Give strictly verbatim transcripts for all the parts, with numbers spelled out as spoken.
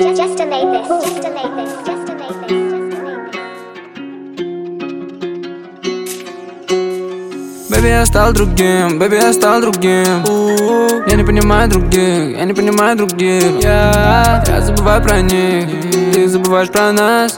just, just delay this, just delay this, just delay this, just delay this. Baby, я стал другим, baby, я стал другим. У-у-у. Я не понимаю других, я не понимаю других. Я, я забываю про них, ты забываешь про нас.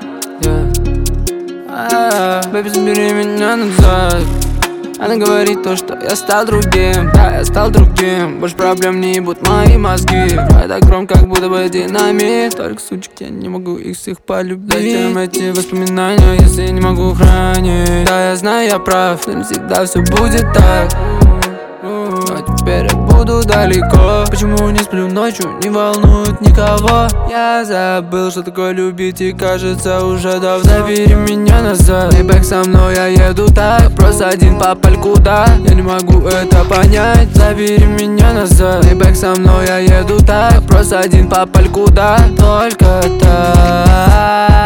Baby, забери меня назад. Она говорит то, что я стал другим. Да, я стал другим. Больше проблем не будут мои мозги. Это громко, как будто бы динамит. Только сучек, я не могу их всех полюбить. Зачем эти воспоминания, если я не могу хранить? Да, я знаю, я прав, но не всегда все будет так. Но теперь я буду далеко. Почему не сплю ночью, не волнует никого. Я забыл, что такое любить, и кажется уже давно. Забери меня назад, и бэк со мной я еду так. Просто один папаль куда, я не могу это понять. Забери меня назад, и бэк со мной я еду так. Просто один папаль куда, только так.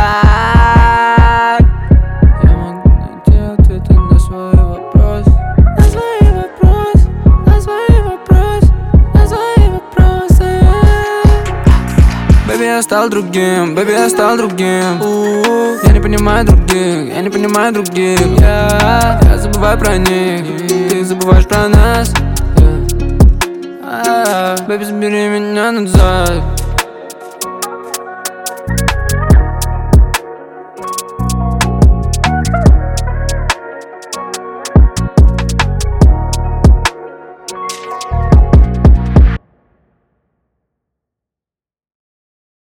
Я могу найти ответы на свой вопрос. На свои вопросы, на свои вопросы, на свои вопросы. Baby, я стал другим, baby, я стал другим. У-у-у. Я не понимаю других, я не понимаю других. Я, я забываю про них, ты забываешь про нас. Baby, забери меня назад.